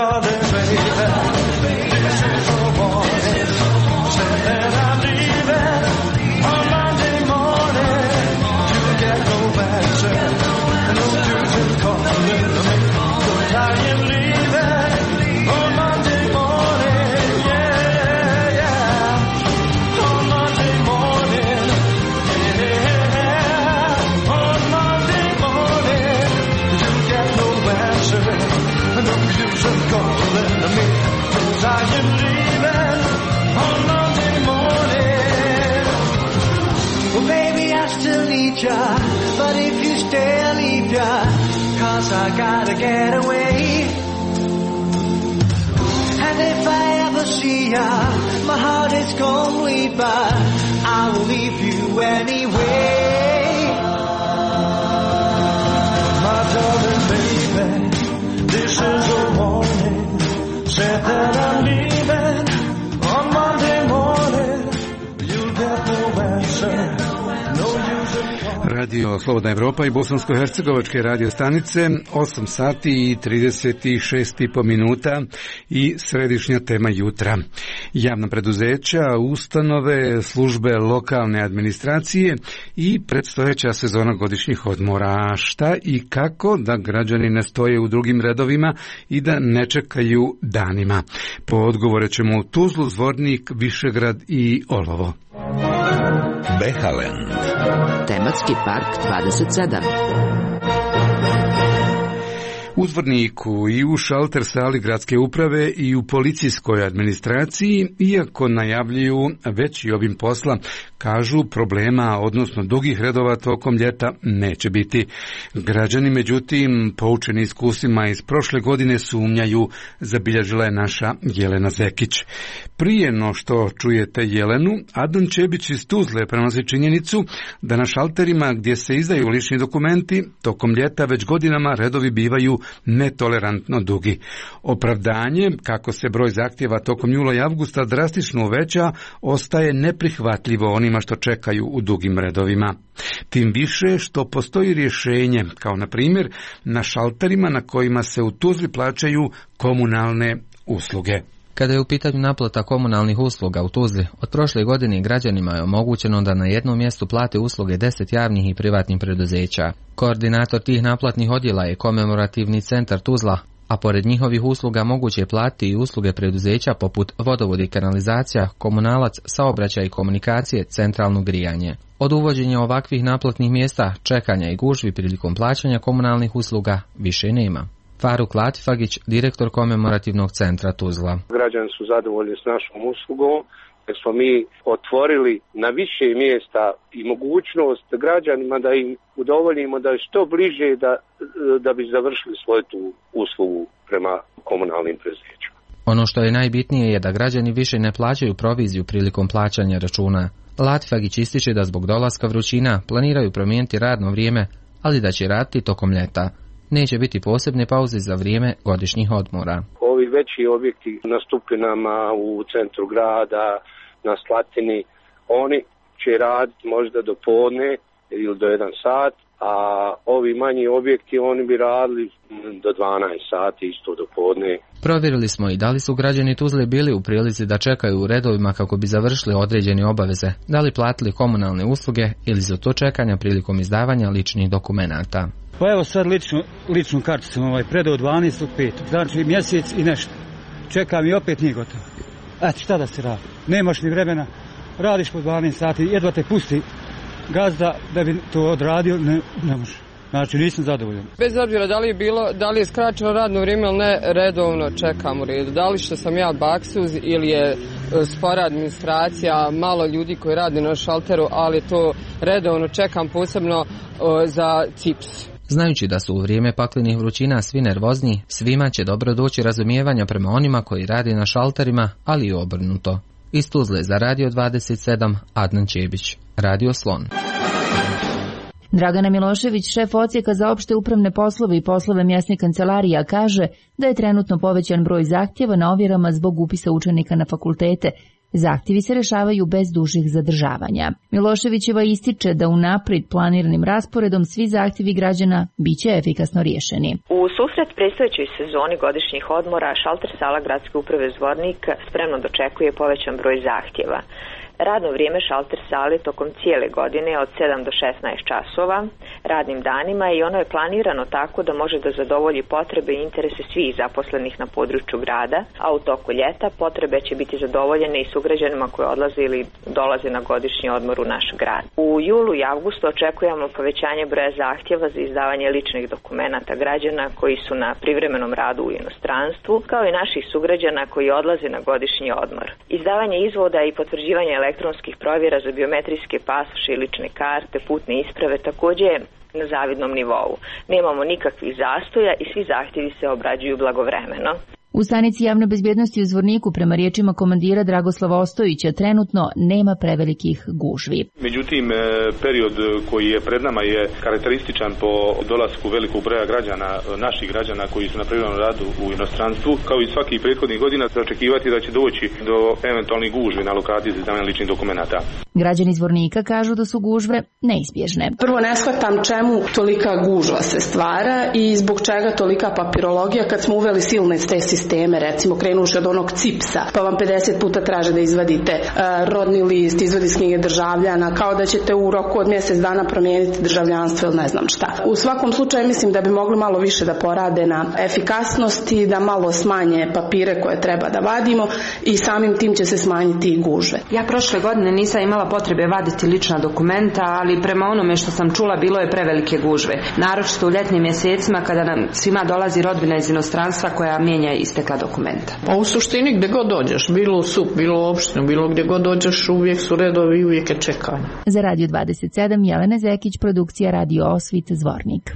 darling baby, this is a warning. Said that I'm leaving on Monday morning. You get no answer, no use in calling me, 'cause I am leaving on Monday morning. Yeah, yeah, on Monday morning. Yeah, on Monday morning. You get no answer, no use in calling me, 'cause I am leaving on Monday morning. Well, baby, I still need ya, but if you stay, I'll leave ya, 'cause I gotta get away. And if I ever see ya, my heart is gonna bleed, but I will leave you anyway. My darling baby, this is a warning. Said that I'm leaving on Monday morning. You'll get no answer, no use in calling.
Radio Slobodna Evropa i bosansko-hercegovačke radio stanice, 8 sati i 36,5 minuta i središnja tema jutra. Javna preduzeća, ustanove, službe lokalne administracije i predstojeća sezona godišnjih odmora. Šta i kako da građani ne stoje u drugim redovima i da ne čekaju danima? Po odgovore ćemo u Tuzlu, Zvornik, Višegrad i Olovo.
Behalen.
Tematski park 27.
U Zvorniku i u šalter sali gradske uprave i u policijskoj administraciji, iako najavljuju veći obim posla, kažu problema, odnosno dugih redova tokom ljeta neće biti. Građani, međutim, poučeni iskusima iz prošle godine, sumnjaju, zabilježila je naša Jelena Zekić. Prije no što čujete Jelenu, Adnan Čebić iz Tuzle prenosi činjenicu da na šalterima gdje se izdaju lični dokumenti, tokom ljeta već godinama redovi bivaju netolerantno dugi. Opravdanje, kako se broj zahtjeva tokom jula i avgusta drastično uveća, ostaje neprihvatljivo onima što čekaju u dugim redovima. Tim više što postoji rješenje, kao na primjer na šalterima na kojima se u Tuzli plaćaju komunalne usluge.
Kada je u pitanju naplata komunalnih usluga u Tuzli, od prošle godine građanima je omogućeno da na jednom mjestu plate usluge 10 javnih i privatnih preduzeća. Koordinator tih naplatnih odjela je Komemorativni centar Tuzla, a pored njihovih usluga moguće je platiti i usluge preduzeća poput vodovod i kanalizacija, komunalac, saobraćaj i komunikacije, centralno grijanje. Od uvođenja ovakvih naplatnih mjesta, čekanja i gužvi prilikom plaćanja komunalnih usluga više nema. Faruk Latifagić, direktor Komemorativnog centra Tuzla.
Građani su zadovoljni s našom uslugom, jer smo mi otvorili na više mjesta i mogućnost građanima da im udovoljimo da je što bliže da bi završili svoju tu uslugu prema komunalnim preduzećima.
Ono što je najbitnije je da građani više ne plaćaju proviziju prilikom plaćanja računa. Latifagić ističe da zbog dolaska vrućina planiraju promijeniti radno vrijeme, ali da će raditi tokom ljeta. Neće biti posebne pauze za vrijeme godišnjih odmora.
Ovi veći objekti na Stupinama, u centru grada, na Slatini, oni će raditi možda do podne ili do 1 sat, a ovi manji objekti oni bi radili do 12 sati isto do podne.
Provjerili smo i da li su građani Tuzle bili u prilici da čekaju u redovima kako bi završili određene obaveze, da li platili komunalne usluge ili za to čekanja prilikom izdavanja ličnih dokumenata.
Pa evo sad ličnu kartu sam predao 12.5. Znači mjesec i nešto. Čekam i opet nije gotovo. Eto šta da se radi? Nemaš ni vremena, radiš po 12 sati, jedva te pusti gazda da bi to odradio, ne može. Znači nisam zadovoljan.
Bez obzira da li je skraćeno radno vrijeme ili ne, redovno čekam u redu. Da li što sam ja baksuz ili je spora administracija, malo ljudi koji rade na šalteru, ali to redovno čekam, posebno za CIPS.
Znajući da su u vrijeme paklenih vrućina svi nervozni, svima će dobro doći razumijevanja prema onima koji rade na šalterima, ali i obrnuto. Iz Tuzle za Radio 27, Adnan Čebić, Radio Slon.
Dragana Milošević, šef odsjeka za opšte upravne poslove i poslove mjesne kancelarija, kaže da je trenutno povećan broj zahtjeva na ovjerama zbog upisa učenika na fakultete Zahtjevi se rešavaju bez dužih zadržavanja. Miloševićeva ističe da unaprijed planiranim rasporedom svi zahtjevi građana biće efikasno riješeni.
U susret predstojećoj sezoni godišnjih odmora šalter sala Gradske uprave Zvornik spremno dočekuje povećan broj zahtjeva. Radno vrijeme šalter sale tokom cijele godine od 7 do 16 časova radnim danima i ono je planirano tako da može da zadovolji potrebe i interese svih zaposlenih na području grada, a u toku ljeta potrebe će biti zadovoljene i sugrađanima koji odlaze ili dolaze na godišnji odmor u naš grad. U julu i avgustu očekujemo povećanje broja zahtjeva za izdavanje ličnih dokumenata građana koji su na privremenom radu u inostranstvu, kao i naših sugrađana koji odlaze na godišnji odmor. Izdavanje izvoda i potvrđivanje elektronskih provjera za biometrijske pasoše i lične karte, putne isprave također je na zavidnom nivou. Nemamo nikakvih zastoja i svi zahtjevi se obrađuju blagovremeno.
U stanici javne bezbjednosti u Zvorniku, prema riječima komandira Dragoslava Ostojića, trenutno nema prevelikih gužvi.
Međutim, period koji je pred nama je karakterističan po dolasku velikog broja građana, naših građana koji su na privremenom radu u inostranstvu. Kao i svakih prethodnih godina, očekivati da će doći do eventualnih gužvi na lokaciji za izdavanje ličnih dokumenata.
Građani Zvornika kažu da su gužve neizbježne.
Prvo ne shvatam čemu tolika gužva se stvara i zbog čega tolika papirologija kad smo uveli silne te sisteme, recimo krenuši od onog CIPS-a, pa vam 50 puta traže da izvadite rodni list, izvod iz knjige državljana, kao da ćete u roku od mjesec dana promijeniti državljanstvo ili ne znam šta. U svakom slučaju mislim da bi mogli malo više da porade na efikasnosti, da malo smanje papire koje treba da vadimo i samim tim će se smanjiti i gužve.
Ja prošle godine nisam imala potrebe vaditi lična dokumenta, ali prema onome što sam čula bilo je prevelike gužve. Naročito u ljetnim mjesecima kada nam svima dolazi rodbina iz inostranstva koja mijenja istekla dokumenta.
A u suštini gdje god dođeš, bilo u SUP, bilo u opštinu, bilo gdje god dođeš, uvijek su redovi i uvijek je čekanje.
Za Radio 27 Jelena Zekić, produkcija Radio Osvit, Zvornik.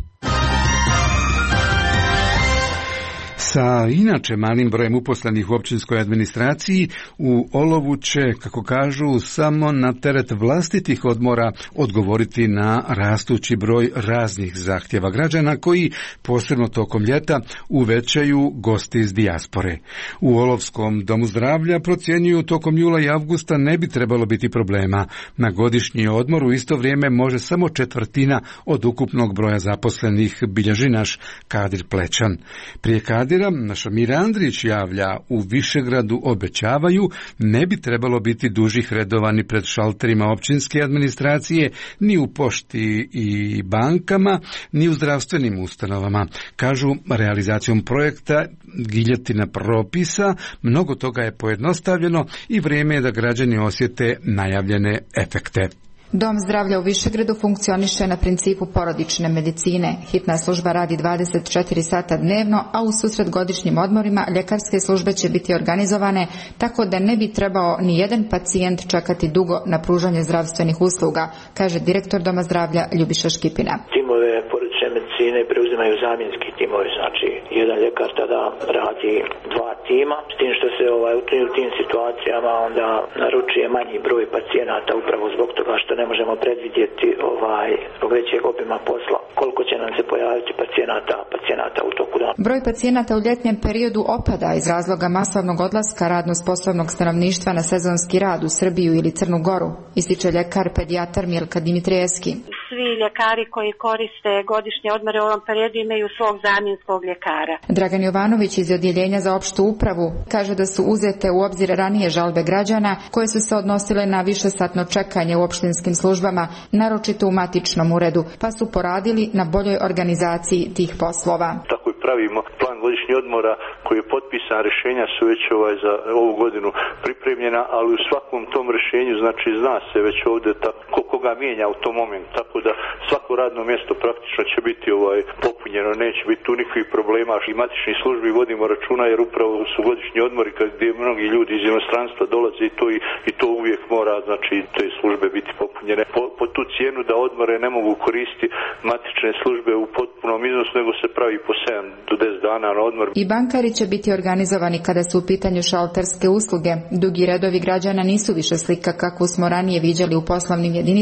Sa inače malim brojem uposlenih u općinskoj administraciji, u olovu će, kako kažu, samo na teret vlastitih odmora odgovoriti na rastući broj raznih zahtjeva građana koji, posebno tokom ljeta, uvećaju gosti iz dijaspore. U Olovskom domu zdravlja procjenjuju tokom jula i avgusta ne bi trebalo biti problema. Na godišnji odmor u isto vrijeme može samo 1/4 od ukupnog broja zaposlenih, bilježi naš Kadir Plećan. Prije Kadira naša Mira Andrić javlja, u Višegradu obećavaju ne bi trebalo biti dužih redova ni pred šalterima općinske administracije, ni u pošti i bankama, ni u zdravstvenim ustanovama. Kažu, realizacijom projekta giljotina propisa mnogo toga je pojednostavljeno i vrijeme je da građani osjete najavljene efekte.
Dom zdravlja u Višegradu funkcioniše na principu porodične medicine. Hitna služba radi 24 sata dnevno, a u susret godišnjim odmorima ljekarske službe će biti organizovane tako da ne bi trebao ni jedan pacijent čekati dugo na pružanje zdravstvenih usluga, kaže direktor Doma zdravlja Ljubiša Škipina.
Timove porodične medicine preuzimaju zamjenski timovi, znači jedan ljekar tada radi 2 tima, s tim što se u tim situacijama onda naručuje manji broj pacijenata upravo zbog toga što ne možemo predvidjeti zbog većeg obima posla koliko će nam se pojaviti pacijenata u toku dana.
Broj pacijenata u ljetnjem periodu opada iz razloga masovnog odlaska radno sposobnog stanovništva na sezonski rad u Srbiju ili Crnu Goru, ističe ljekar pedijatar Milka Dimitrijevski.
Svi ljekari koji koriste godišnje odmore u ovom periodu imaju svog zamjenskog ljekara.
Dragan Jovanović iz Odjeljenja za opštu upravu kaže da su uzete u obzir ranije žalbe građana koje su se odnosile na višesatno čekanje u opštinskim službama, naročito u matičnom uredu, pa su poradili na boljoj organizaciji tih poslova.
Tako i pravimo plan godišnjih odmora koji je potpisan, rješenja su već za ovu godinu pripremljena, ali u svakom tom rješenju znači zna se već ovdje koga mijenja u tom momentu, tako da svako radno mjesto praktično će biti popunjeno, neće biti tu nikakvih problema. I matičnih službi vodimo računa jer upravo su godišnji odmori gdje mnogi ljudi iz inostranstva dolaze i to uvijek mora, znači te službe biti popunjene. Po tu cijenu da odmore ne mogu koristiti matične službe u potpunom iznosu, nego se pravi po 7 do 10 dana na odmor.
I bankari će biti organizovani kada su u pitanju šalterske usluge. Dugi redovi građana nisu više slika kakvu smo ranije viđali u poslovnim jedinicama,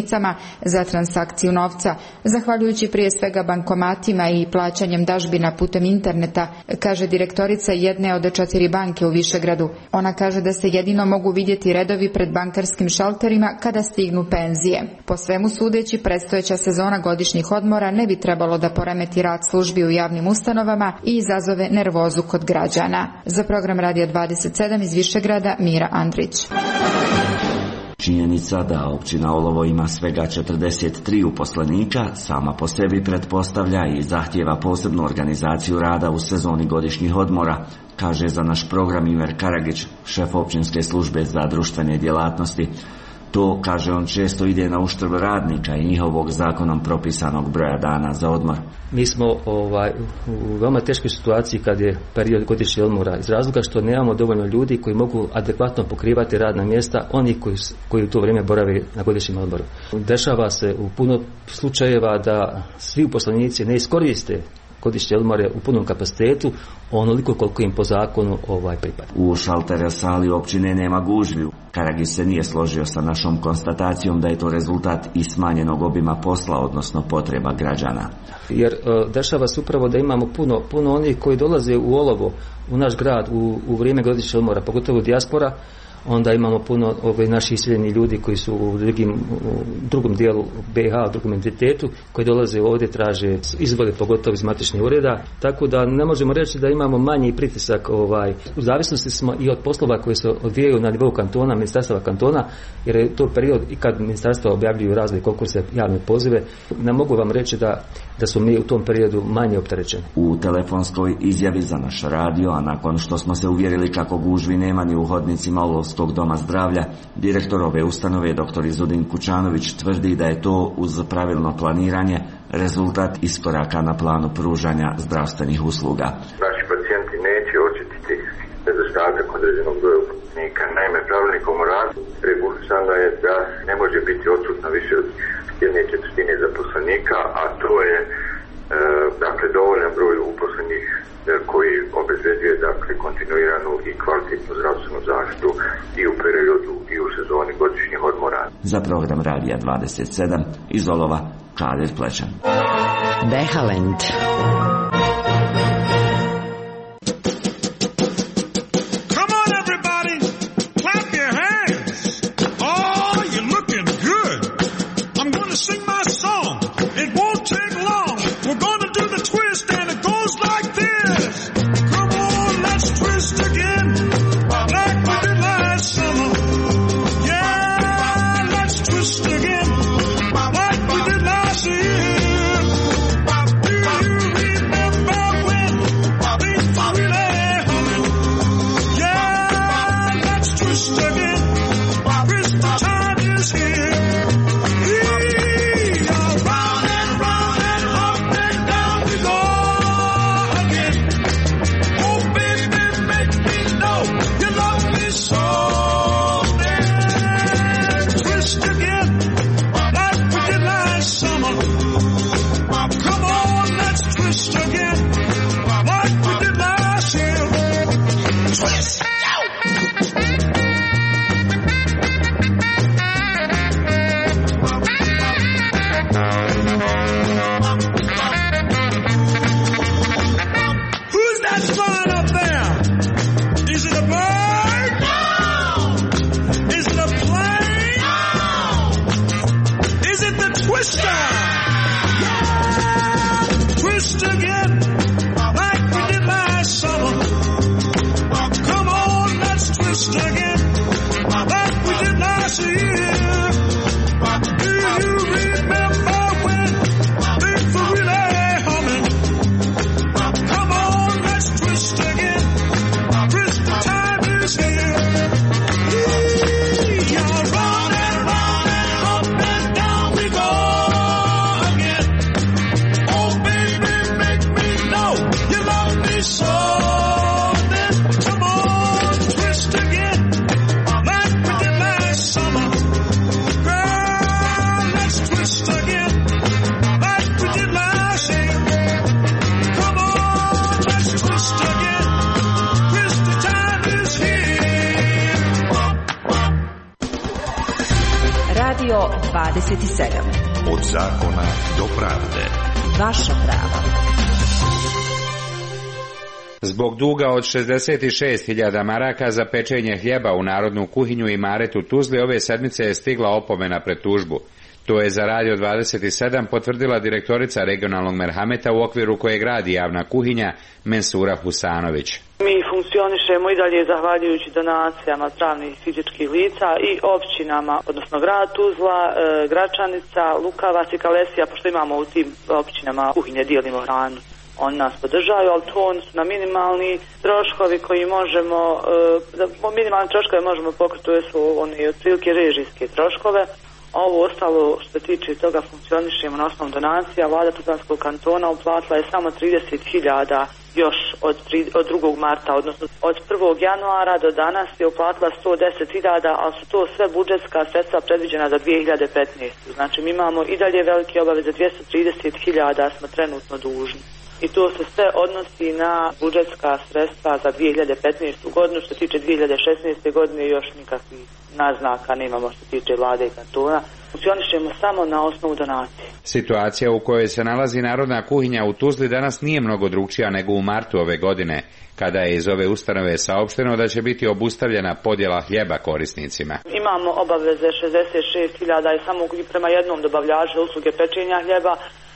jedinicama za transakciju novca, zahvaljujući prije svega bankomatima i plaćanjem dažbina putem interneta, kaže direktorica jedne od 4 banke u Višegradu. Ona kaže da se jedino mogu vidjeti redovi pred bankarskim šalterima kada stignu penzije. Po svemu sudeći, predstojeća sezona godišnjih odmora ne bi trebalo da poremeti rad službi u javnim ustanovama i izazove nervozu kod građana. Za program Radio 27 iz Višegrada, Mira Andrić.
Činjenica da općina Olovo ima svega 43 uposlenika sama po sebi pretpostavlja i zahtijeva posebnu organizaciju rada u sezoni godišnjih odmora, kaže za naš program Imer Karagić, šef općinske službe za društvene djelatnosti. To, kaže on, često ide na uštrb radnika i njihovog zakonom propisanog broja dana za odmor.
Mi smo u veoma teškoj situaciji kad je period godišnjih odmora, iz razloga što nemamo dovoljno ljudi koji mogu adekvatno pokrivati radna mjesta onih koji u to vrijeme borave na godišnjem odmoru. Dešava se u puno slučajeva da svi uposlenici ne iskoriste godišnje odmore u punom kapacitetu, onoliko koliko im po zakonu pripada.
U šalter sali općine nema gužvi. Karagić se nije složio sa našom konstatacijom da je to rezultat i smanjenog obima posla, odnosno potreba građana.
Jer dešava se upravo da imamo puno onih koji dolaze u Olovo, u naš grad, u vrijeme godišnjeg odmora, pogotovo dijaspora. Onda imamo puno naših iseljeni ljudi koji su u drugom dijelu BiH, u drugom entitetu, koji dolaze ovdje, traže izvode, pogotovo iz matičnih ureda. Tako da ne možemo reći da imamo manji pritisak. U zavisnosti smo i od poslova koji se odvijaju na nivou kantona, ministarstva kantona, jer je to period i kad ministarstva objavljuju razne konkurse, javne pozive. Ne mogu vam reći da su mi u tom periodu manje opterećeni.
U telefonskoj izjavi za naš radio, a nakon što smo se uvjerili kako gužvi nema ni u hodnicima Olovskog doma zdravlja, direktor ove ustanove, dr. Izudin Kučanović, tvrdi da je to uz pravilno planiranje rezultat iskoraka na planu pružanja zdravstvenih usluga.
Naši pacijenti neće osjetiti nedostatak određenog broja uposlenika. Naime, pravilnikom o radu regulisano je da ne može biti odsutno više od 1/4 zaposlenika, a to je dovoljan broj uposlenih koji obezbeđuje kontinuiranu i kvalitetnu zdravstvenu zaštitu i u periodu i u sezoni godišnjih odmora.
Za program Radija 27 iz Olova, Kadir Plečan.
Behalend. 27.
Od zakona do pravde.
Vaša prava.
Zbog duga od 66.000 maraka za pečenje hljeba u Narodnu kuhinju i Maret u Tuzli ove sedmice je stigla opomena pred tužbu. To je za Radio 27 potvrdila direktorica regionalnog merhameta u okviru kojeg radi javna kuhinja Mensura Husanović.
Mi funkcionišemo i dalje zahvaljujući donacijama pravnih i fizičkih lica i općinama, odnosno grad Tuzla, Gračanica, Lukavac i Kalesija, pošto imamo u tim općinama kuhinje, dijelimo hranu. Oni nas podržaju, ali to su na minimalni troškovi koji možemo, minimalni troškove možemo pokriti, to su oni otprilike režijske troškove. Ovo ostalo što se tiče toga funkcionišemo na osnovu donacija. Vlada Tuzlanskog kantona uplatila je samo 30.000 još od 2. marta, odnosno od 1. januara do danas je uplatila 110.000, ali su to sve budžetska sredstva predviđena za 2015. Znači mi imamo i dalje velike obaveze, 230.000 smo trenutno dužni. I to se sve odnosi na budžetska sredstva za 2015. godinu. Što se tiče 2016. godine još nikakvih naznaka nemamo što se tiče vlade i kantona. Funkcionišemo samo na osnovu donacije.
Situacija u kojoj se nalazi Narodna kuhinja u Tuzli danas nije mnogo drukčija nego u martu ove godine, kada je iz ove ustanove saopšteno da će biti obustavljena podjela hljeba korisnicima.
Imamo obaveze 66.000 i samo prema jednom dobavljaču usluge pečenja hljeba.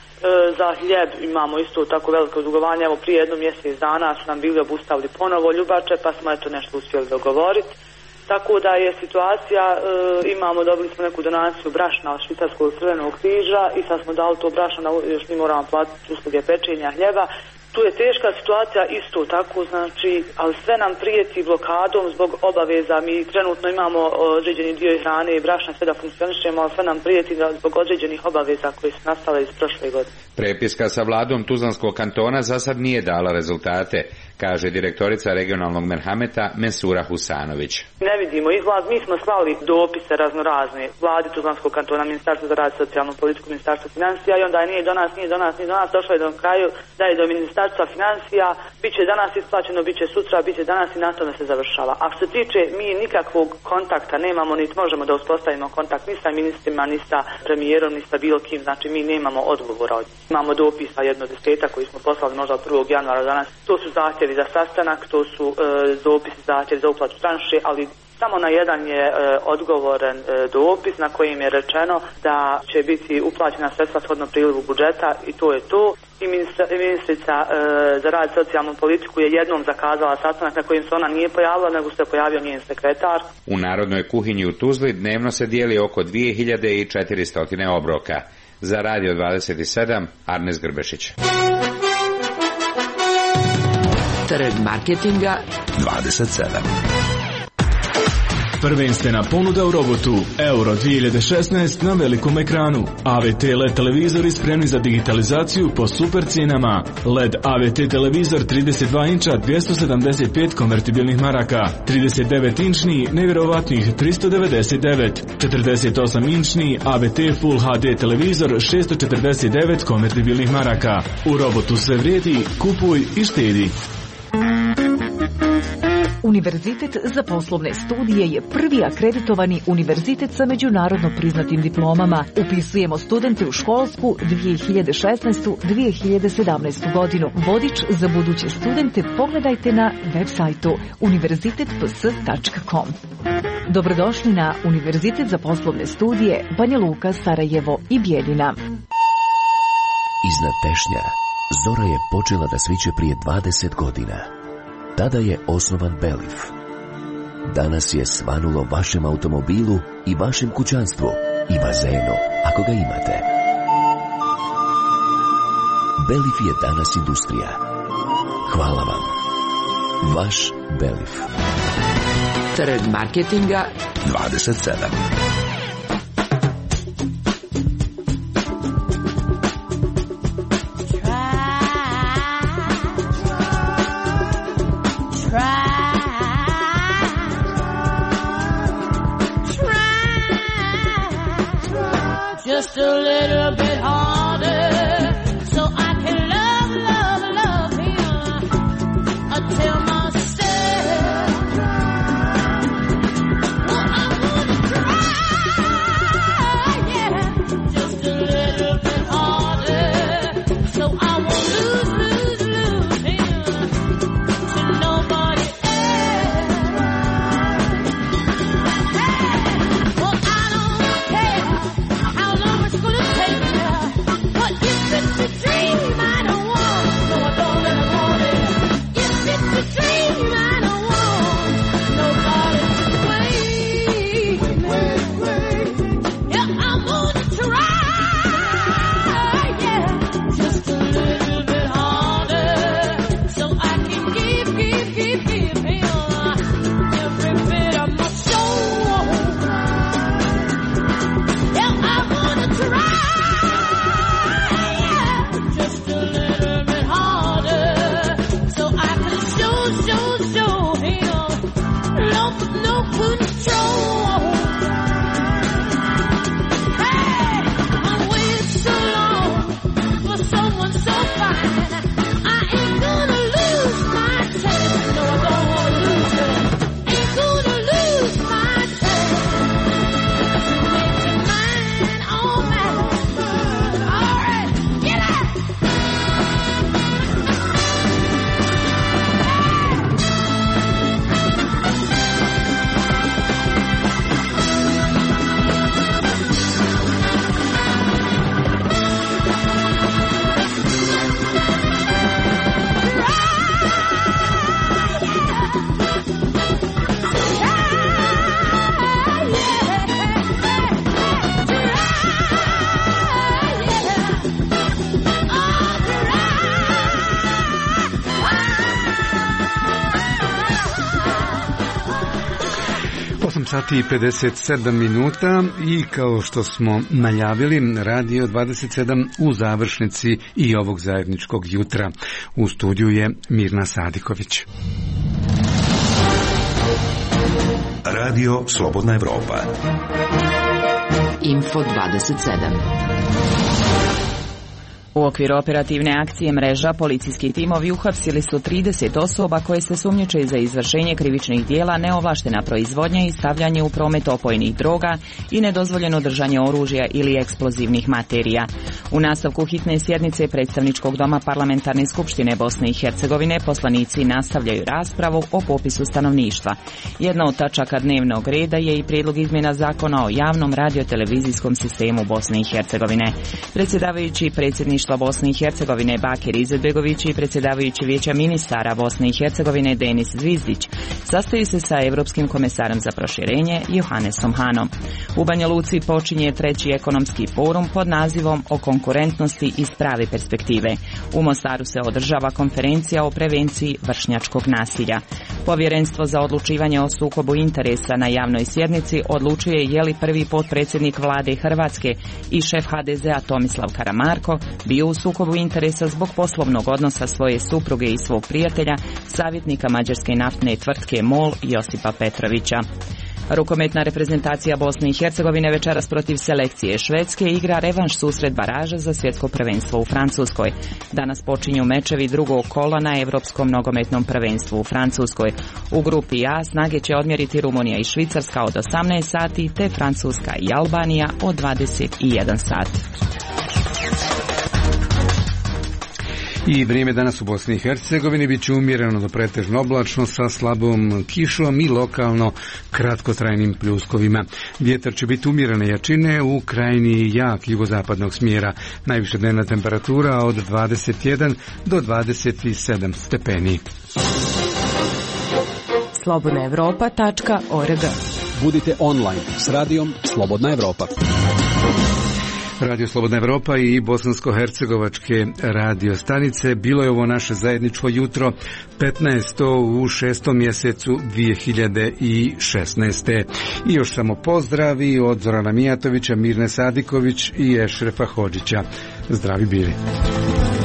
Za hljeb imamo isto tako veliko dugovanje. Evo prije jedno mjesec dana su nam bili obustavili ponovo ljubače, pa smo eto nešto uspjeli dogovoriti. Tako da je situacija, dobili smo neku donaciju brašna od Švicarskog crvenog križa i sad smo dali to brašno, još mi moramo platiti usluge pečenja hljeba. Tu je teška situacija isto tako, znači, ali sve nam prijeti blokadom zbog obaveza. Mi trenutno imamo određeni dio hrane i brašna, sve da funkcionišemo, ali sve nam prijeti zbog određenih obaveza koje su nastale iz prošle godine.
Prepiska sa vladom Tuzlanskog kantona za sad nije dala rezultate, kaže direktorica regionalnog merhameta Mensura Husanović.
Ne vidimo izlaz, mi smo slali dopise raznorazne vladi Tuzlanskog kantona, Ministarstvo za rad i socijalnu politiku, Ministarstvo financija i onda je nije do nas, došlo je do kraju da je do Ministarstva financija, bit će danas isplaćeno, bit će sutra, bit će danas i na tome se završava. A što se tiče, mi nikakvog kontakta nemamo, niti možemo da uspostavimo kontakt ni sa ministrima, ni sa premijerom, ni sa bilo kim, znači mi nemamo odgovora od njih. Imamo dopisa jedno 10 koji smo poslali možda od 1. januara danas, to su zahtjevi za sastanak, to su dopisi zahtjevi za uplatu tranše, ali samo na jedan je odgovoren dopis na kojim je rečeno da će biti uplaćena sredstva shodno prilivu budžeta i to je to. I ministrica za rad i socijalnu politiku je jednom zakazala sastanak na kojim se ona nije pojavila, nego se pojavio njen sekretar.
U Narodnoj kuhinji u Tuzli dnevno se dijeli oko 2400 obroka. Za Radio 27, Arnes Grbešić.
Trg marketinga
27.
Prvenstvena ponuda u robotu Euro 2016 na velikom ekranu. AVT LED televizori spremni za digitalizaciju po super cijenama. LED AVT televizor 32 inča 275 konvertibilnih maraka. 39 inčni nevjerovatnih 399. 48 inčni AVT Full HD televizor 649 konvertibilnih maraka. U robotu sve vrijedi, kupuj i štedi.
Univerzitet za poslovne studije je prvi akreditovani univerzitet sa međunarodno priznatim diplomama. Upisujemo studente u školsku 2016-2017 godinu. Vodič za buduće studente pogledajte na web sajtu univerzitetps.com. Dobrodošli na Univerzitet za poslovne studije Banja Luka, Sarajevo i Bijeljina.
Iznad Tešnja zora je počela da sviće prije 20 godina. Tada je osnovan Belif. Danas je svanulo vašem automobilu i vašem kućanstvu i bazenu, ako ga imate. Belif je danas industrija. Hvala vam. Vaš Belif.
Trg marketinga
27.
Just a little bit harder, so I can love him until myself. Well, I'm gonna try.
Sati i 57 minuta i kao što smo najavili, Radio 27 u završnici i ovog zajedničkog jutra. U studiju je Mirna Sadiković.
Radio Slobodna Evropa.
Info 27.
U okviru operativne akcije Mreža, policijski timovi uhapsili su 30 osoba koje se sumnjiče za izvršenje krivičnih dijela, neovlaštena proizvodnja i stavljanje u promet opojnih droga i nedozvoljeno držanje oružja ili eksplozivnih materija. U nastavku hitne sjednice Predstavničkog doma Parlamentarne skupštine Bosne i Hercegovine poslanici nastavljaju raspravu o popisu stanovništva. Jedna od tačaka dnevnog reda je i prijedlog izmjena zakona o javnom radiotelevizijskom sistemu Bosne i Hercegovine. Predsjedavajući predsjedništva Bosne i Hercegovine Bakir Izetbegović i predsjedavajući Vijeća ministara Bosne i Hercegovine Denis Zvizdić sastaju se sa Europskim komesarom za proširenje Johannesom Hanom. U Banja Luci počinje 3. ekonomski forum pod nazivom o konkurentnosti iz prave perspektive. U Mostaru se održava konferencija o prevenciji vršnjačkog nasilja. Povjerenstvo za odlučivanje o sukobu interesa na javnoj sjednici odlučuje je li prvi potpredsjednik vlade Hrvatske i šef HDZ-a Tomislav Karamarko bio u sukobu interesa zbog poslovnog odnosa svoje supruge i svog prijatelja, savjetnika mađarske naftne tvrtke MOL Josipa Petrovića. Rukometna reprezentacija Bosne i Hercegovine večeras protiv selekcije Švedske igra revanš susret baraža za svjetsko prvenstvo u Francuskoj. Danas počinju mečevi drugog kola na Europskom nogometnom prvenstvu u Francuskoj. U grupi A snage će odmjeriti Rumunija i Švicarska od 18 sati, te Francuska i Albanija od 21 sat.
I vrijeme danas u Bosni i Hercegovini bit će umjereno do pretežno oblačno sa slabom kišom i lokalno kratkotrajnim pljuskovima. Vjetar će biti umjerene jačine u krajini jak jugozapadnog smjera. Najviša dnevna temperatura od 21 do 27 stepeni.
slobodnaevropa.org.
Budite online s radijom Slobodna Evropa.
Radio Slobodna Evropa i bosansko-hercegovačke radio stanice. Bilo je ovo naše zajedničko jutro 15. u 6. mjesecu 2016. I još samo pozdravi od Zorana Mijatovića, Mirne Sadiković i Ešrefa Hodžića. Zdravi bili.